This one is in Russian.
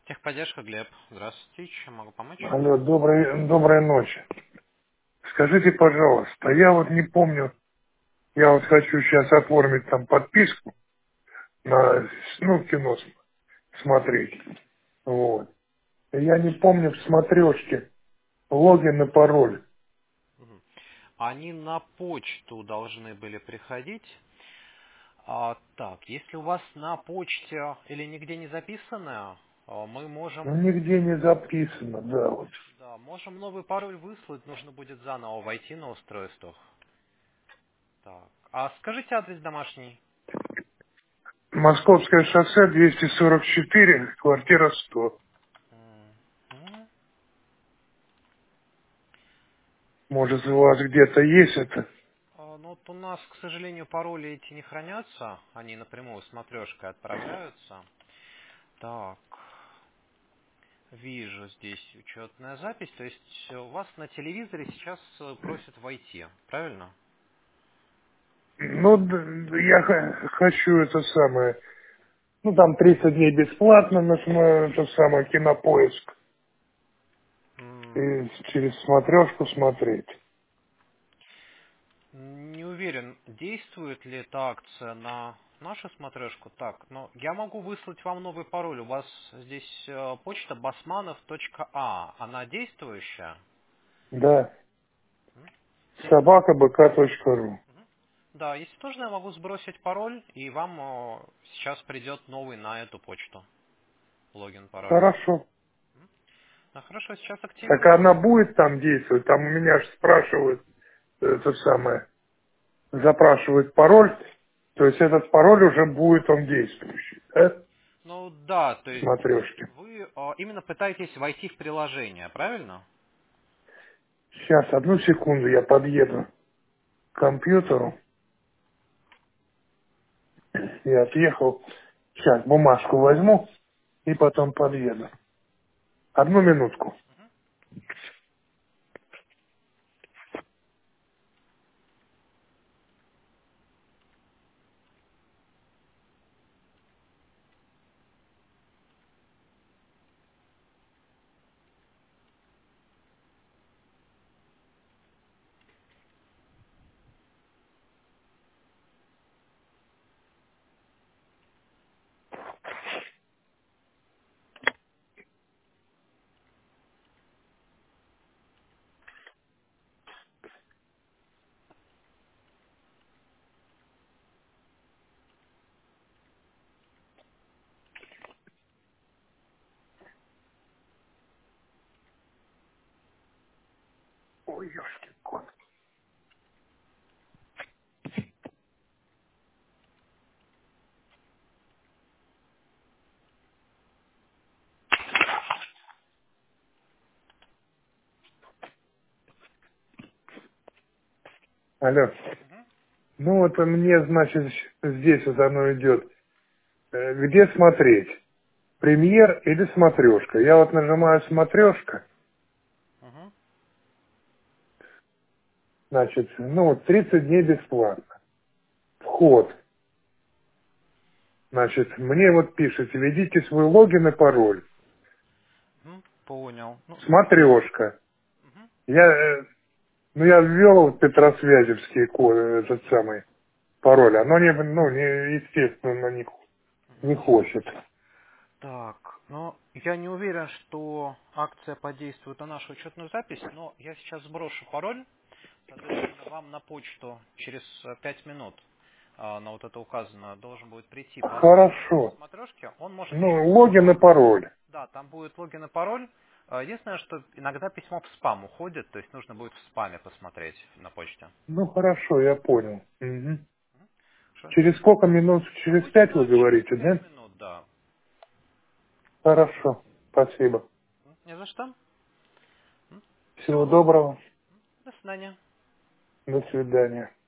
Техподдержка, Глеб. Здравствуйте, чем могу помочь? Алло, доброй ночи. Скажите, пожалуйста, я вот не помню, я вот хочу сейчас оформить там подписку на, кино смотреть. Вот. И я не помню в смотрешке логин и пароль. Мгм. Они на почту должны были приходить. Так, если у вас на почте или нигде не записано, мы Ну, можем, нигде не записано, да, вот. да, можем новый пароль выслать, нужно будет заново войти на устройствах. Так, а скажите адрес домашний. Московское шоссе 244, квартира 100. Мгм. Может, у вас где-то есть это? Ну вот у нас, к сожалению, пароли эти не хранятся, они напрямую смотрешкой отправляются. Так. Вижу здесь учетная запись. То есть у вас на телевизоре сейчас просят войти, правильно? Ну, я хочу это самое. Ну, там 30 дней бесплатно, это самое, Кинопоиск. М, И через смотрешку смотреть. Не уверен, действует ли эта акция на нашу смотрешку. Так, но я могу выслать вам новый пароль. У вас здесь почта basmanov.a. Она действующая? Да. М? Если нужно, Собакабк.ру. да, если нужно, я могу сбросить пароль, и вам сейчас придет новый на эту почту. Логин, пароль. Хорошо. Ну, хорошо, сейчас Так активирую. она будет там действовать? Там у меня же спрашивают, это самое, запрашивают пароль. То есть этот пароль уже будет он действующий, да? Ну да, то В есть смотрешке. вы именно пытаетесь войти в приложение, правильно? Сейчас, одну секунду, я подъеду к компьютеру. Я отъехал. Сейчас бумажку возьму и потом подъеду. Одну минутку. Ой, ёшкин кот. Алло. Мгм. Ну вот мне, значит, здесь вот оно идет. Где смотреть? Премьер или смотрешка? Я вот нажимаю смотрешка, Мгм. значит, ну вот 30 дней бесплатно. Вход. Значит, мне вот пишет, введите свой логин и пароль. Понял. Ну, Смотрешка. мгм. Я, я ввел Петросвязевский этот самый пароль. Оно не, естественно, не хочет. Так, но я не уверен, что акция подействует на нашу учетную запись, но я сейчас сброшу пароль, соответственно, вам на почту через 5 минут на вот это указанное должен будет прийти пароль от нашей Хорошо. смотрешки. Он может еще Ну, в логин и спам. пароль. Да, там будет логин и пароль. Единственное, что иногда письмо в спам уходит, то есть нужно будет в спаме посмотреть на почте. Ну, хорошо, я понял. Мгм. Хорошо. Через сколько минут? Через 5 вы Обычно через говорите, 5 да? минут, да. Хорошо. Спасибо. Не за что. Всего Всего доброго. доброго. До свидания. До свидания.